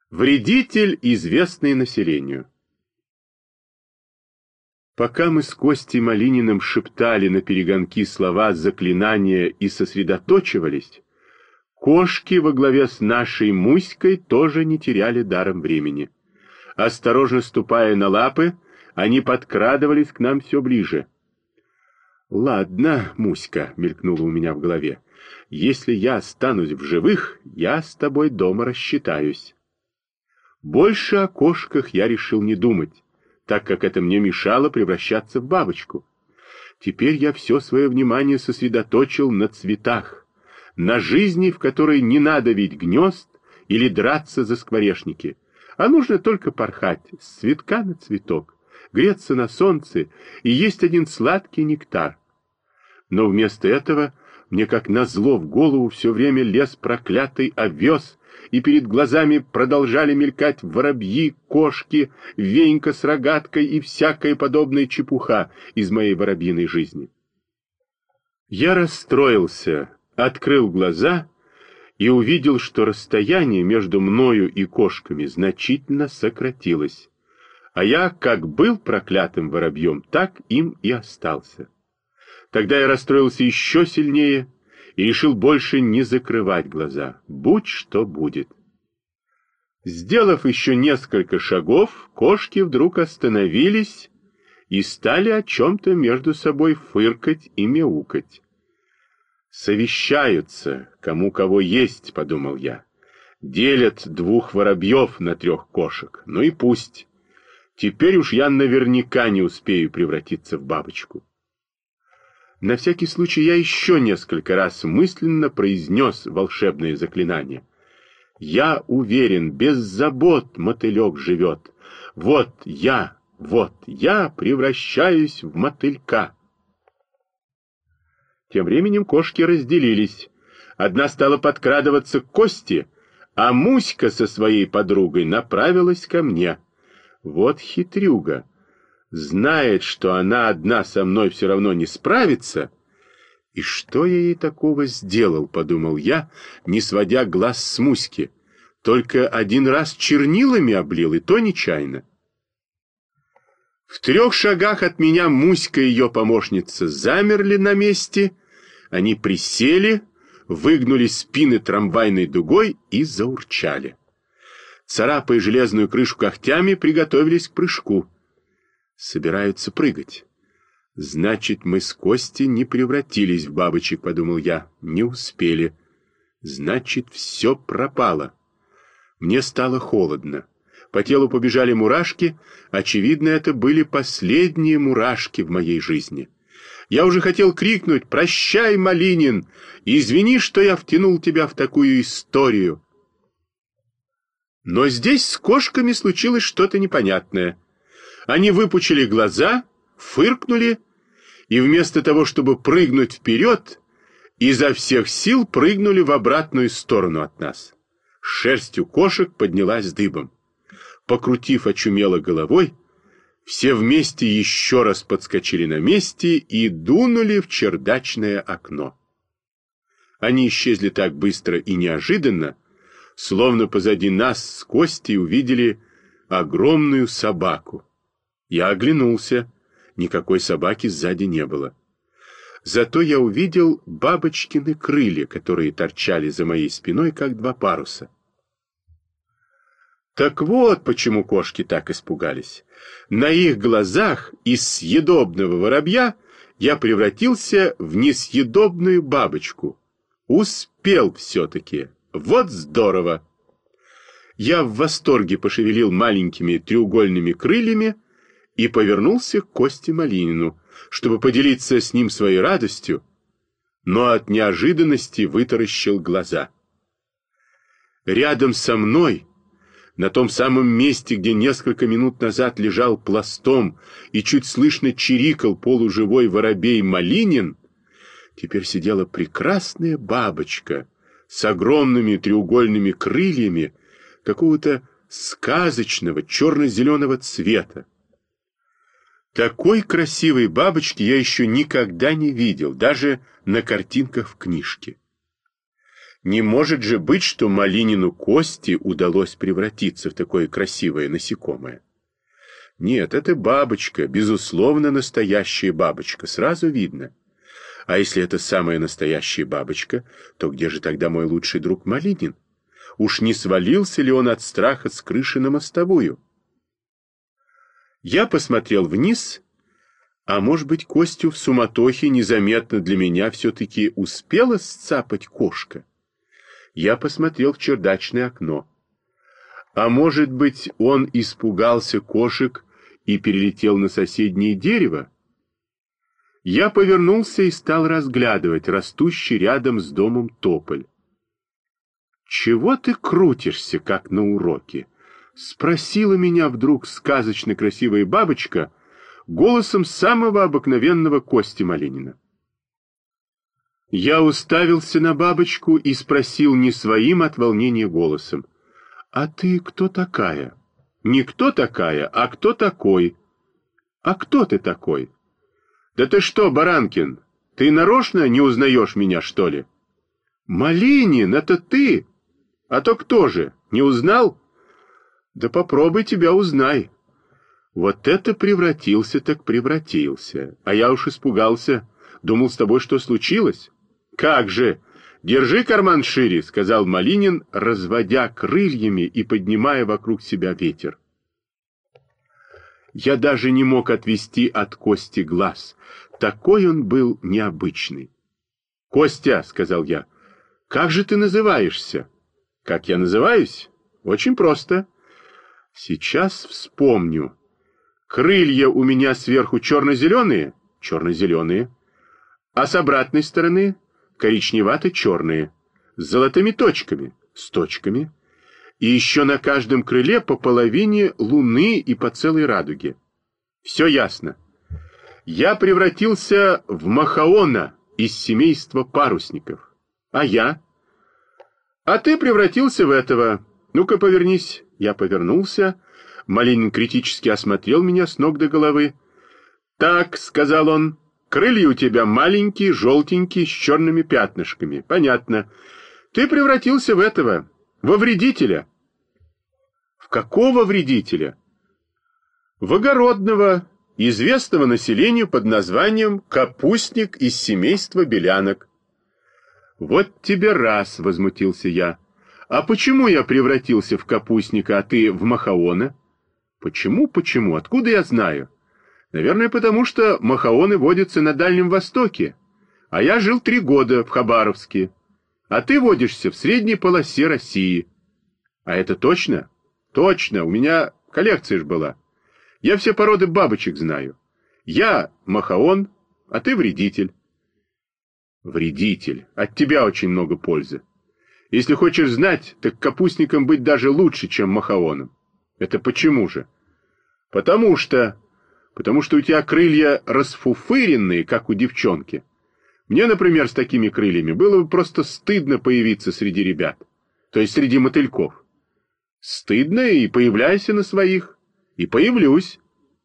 Вредитель, известный населению. Пока мы с Костей Малининым шептали наперегонки слова заклинания и сосредоточивались, кошки во главе с нашей Муськой тоже не теряли даром времени. Осторожно ступая на лапы, они подкрадывались к нам все ближе. «Ладно, Муська», — мелькнуло у меня в голове, — «если я останусь в живых, я с тобой дома рассчитаюсь». Больше о кошках я решил не думать, так как это мне мешало превращаться в бабочку. Теперь я все свое внимание сосредоточил на цветах, на жизни, в которой не надо вить гнезд или драться за скворечники, а нужно только порхать с цветка на цветок, греться на солнце и есть один сладкий нектар. Но вместо этого мне как назло в голову все время лез проклятый овес, и перед глазами продолжали мелькать воробьи, кошки, венька с рогаткой и всякая подобная чепуха из моей воробьиной жизни. Я расстроился, открыл глаза и увидел, что расстояние между мною и кошками значительно сократилось, а я как был проклятым воробьем, так им и остался. Тогда я расстроился еще сильнее и решил больше не закрывать глаза, будь что будет. Сделав еще несколько шагов, кошки вдруг остановились и стали о чем-то между собой фыркать и мяукать. «Совещаются, кому кого есть», — подумал я. «Делят двух воробьев на 3 кошек, ну и пусть. Теперь уж я наверняка не успею превратиться в бабочку». На всякий случай я еще несколько раз мысленно произнес волшебное заклинание. «Я уверен, без забот мотылек живет. Вот я превращаюсь в мотылька». Тем временем кошки разделились. Одна стала подкрадываться к Косте, а Муська со своей подругой направилась ко мне. Вот хитрюга. Знает, что она одна со мной все равно не справится. И что я ей такого сделал, подумал я, не сводя глаз с Муськи. Только один раз чернилами облил, и то нечаянно. В 3 шагах от меня Муська и ее помощница замерли на месте. Они присели, выгнули спины трамвайной дугой и заурчали. Царапая железную крышу когтями, приготовились к прыжку. Собираются прыгать. Значит, мы с Костей не превратились в бабочек, подумал я, не успели. Значит, все пропало. Мне стало холодно. По телу побежали мурашки. Очевидно, это были последние мурашки в моей жизни. Я уже хотел крикнуть: «Прощай, Малинин! Извини, что я втянул тебя в такую историю!» Но здесь с кошками случилось что-то непонятное. Они выпучили глаза, фыркнули, и вместо того, чтобы прыгнуть вперед, изо всех сил прыгнули в обратную сторону от нас. Шерсть у кошек поднялась дыбом. Покрутив очумело головой, все вместе еще раз подскочили на месте и дунули в чердачное окно. Они исчезли так быстро и неожиданно, словно позади нас с Костей увидели огромную собаку. Я оглянулся. Никакой собаки сзади не было. Зато я увидел бабочкины крылья, которые торчали за моей спиной, как 2 паруса. Так вот, почему кошки так испугались. На их глазах из съедобного воробья я превратился в несъедобную бабочку. Успел все-таки. Вот здорово! Я в восторге пошевелил маленькими треугольными крыльями и повернулся к Косте Малинину, чтобы поделиться с ним своей радостью, но от неожиданности вытаращил глаза. Рядом со мной, на том самом месте, где несколько минут назад лежал пластом и чуть слышно чирикал полуживой воробей Малинин, теперь сидела прекрасная бабочка с огромными треугольными крыльями какого-то сказочного черно-зеленого цвета. Такой красивой бабочки я еще никогда не видел, даже на картинках в книжке. Не может же быть, что Малинину Косте удалось превратиться в такое красивое насекомое. Нет, это бабочка, безусловно, настоящая бабочка, сразу видно. А если это самая настоящая бабочка, то где же тогда мой лучший друг Малинин? Уж не свалился ли он от страха с крыши на мостовую? Я посмотрел вниз, а может быть, Костю в суматохе незаметно для меня все-таки успела сцапать кошка? Я посмотрел в чердачное окно. А может быть, он испугался кошек и перелетел на соседнее дерево? Я повернулся и стал разглядывать растущий рядом с домом тополь. «Чего ты крутишься, как на уроке?» — спросила меня вдруг сказочно красивая бабочка голосом самого обыкновенного Кости Малинина. Я уставился на бабочку и спросил не своим от волнения голосом: «А ты кто такая?» «Не кто такая, а кто такой?» «А кто ты такой?» «Да ты что, Баранкин, ты нарочно не узнаешь меня, что ли?» «Малинин, это ты? А то кто же, не узнал?» «Да попробуй тебя узнай». Вот это превратился так превратился. А я уж испугался. Думал, с тобой что случилось? «Как же! Держи карман шире», — сказал Малинин, разводя крыльями и поднимая вокруг себя ветер. Я даже не мог отвести от Кости глаз. Такой он был необычный. «Костя», — сказал я, — «как же ты называешься?» «Как я называюсь? Очень просто. Сейчас вспомню. Крылья у меня сверху черно-зеленые? Черно-зеленые. А с обратной стороны коричневато-черные, с золотыми точками, с точками. И еще на каждом крыле по половине луны и по целой радуге. Все ясно. Я превратился в махаона из семейства парусников. А я? А ты превратился в этого. Ну-ка, повернись. Я повернулся. Малинин критически осмотрел меня с ног до головы. «Так», — сказал он, — «крылья у тебя маленькие, желтенькие, с черными пятнышками. Понятно. Ты превратился в этого, во вредителя». «В какого вредителя?» «В огородного, известного населению под названием капустник из семейства белянок». «Вот тебе раз», — возмутился я. «А почему я превратился в капустника, а ты в махаона?» «Почему? Откуда я знаю?» «Наверное, потому что махаоны водятся на Дальнем Востоке, а я жил 3 года в Хабаровске, а ты водишься в средней полосе России». «А это точно?» «Точно, у меня коллекция ж была. Я все породы бабочек знаю. Я махаон, а ты вредитель». «Вредитель. От тебя очень много пользы. Если хочешь знать, так капустником быть даже лучше, чем махаоном». «Это почему же?» Потому что у тебя крылья расфуфыренные, как у девчонки. Мне, например, с такими крыльями было бы просто стыдно появиться среди ребят, то есть среди мотыльков. Стыдно, и появляйся на своих, и появлюсь».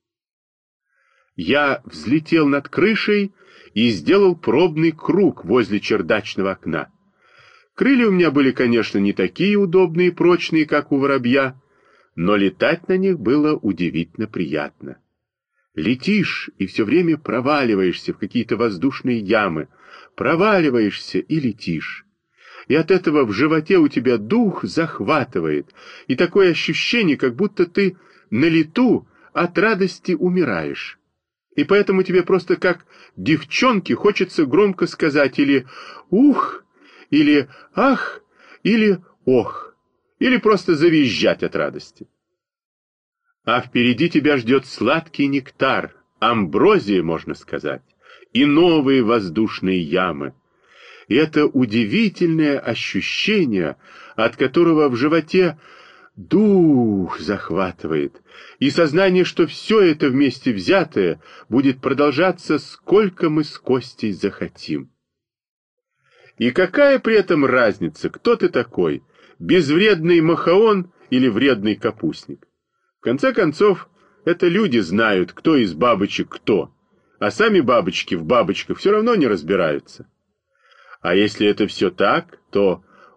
Я взлетел над крышей и сделал пробный круг возле чердачного окна. Крылья у меня были, конечно, не такие удобные и прочные, как у воробья, но летать на них было удивительно приятно. Летишь и все время проваливаешься в какие-то воздушные ямы, проваливаешься и летишь. И от этого в животе у тебя дух захватывает, и такое ощущение, как будто ты на лету от радости умираешь. И поэтому тебе просто как девчонке хочется громко сказать или «ух», или «ах», или «ох», или просто завизжать от радости. А впереди тебя ждет сладкий нектар, амброзия, можно сказать, и новые воздушные ямы. И это удивительное ощущение, от которого в животе дух захватывает, и сознание, что все это вместе взятое будет продолжаться, сколько мы с Костей захотим. И какая при этом разница, кто ты такой, безвредный махаон или вредный капустник? В конце концов, это люди знают, кто из бабочек кто, а сами бабочки в бабочках все равно не разбираются. А если это все так, то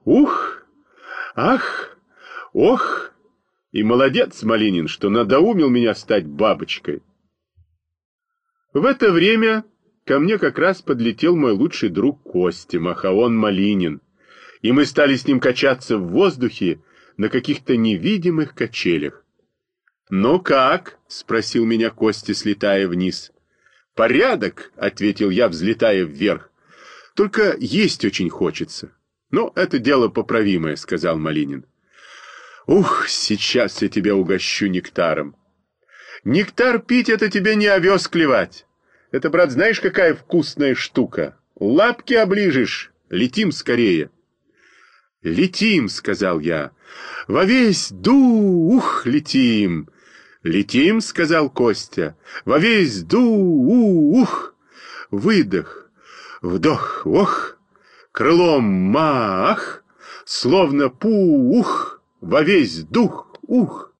Ух! Ах! Ох! И молодец, Малинин, что надоумил меня стать бабочкой. В это время ко мне как раз подлетел мой лучший друг Костя, Махаон Малинин, и мы стали с ним качаться в воздухе на каких-то невидимых качелях. «Ну как?» — спросил меня Костя, слетая вниз. «Порядок», — ответил я, взлетая вверх. «Только есть очень хочется». «Ну, это дело поправимое», — сказал Малинин. «Ух, сейчас я тебя угощу нектаром». «Нектар пить — это тебе не овес клевать. Это, брат, знаешь, какая вкусная штука? Лапки оближешь. Летим скорее». «Летим», — сказал я. «Во весь дух летим». «Летим», — сказал Костя. «Во весь дух». Выдох, вдох, ох, крылом мах, словно пух, во весь дух, ух.